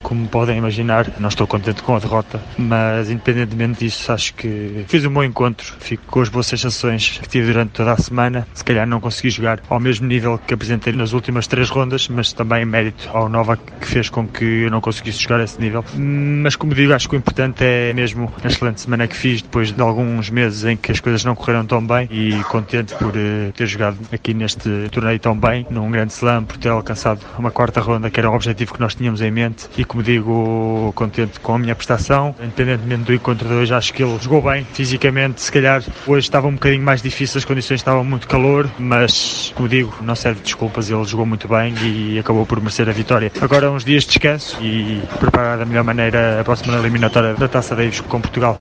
Como podem imaginar, não estou contente com a derrota, mas independentemente disso, acho que fiz um bom encontro. Fico com as boas sensações que tive durante toda a semana. Se calhar não consegui jogar ao mesmo nível que apresentei nas últimas 3 rondas, mas também mérito ao Nova que fez com que eu não conseguisse jogar a esse nível. Mas como digo, acho que o importante é mesmo a excelente semana que fiz depois de alguns meses em que as coisas não correram tão bem, e contente por ter jogado aqui neste torneio tão bem, num grande slam, por ter alcançado uma 4ª ronda, que era um objetivo que nós tínhamos em mente. E como digo, contente com a minha prestação, independentemente do encontro de hoje. Acho que ele jogou bem fisicamente. Se calhar hoje estava um bocadinho mais difícil, as condições estavam muito calor, mas como digo, não serve de desculpas, ele jogou muito bem e acabou por merecer a vitória. Agora uns dias de descanso e preparar da melhor maneira a próxima eliminatória da Taça Davis com Portugal.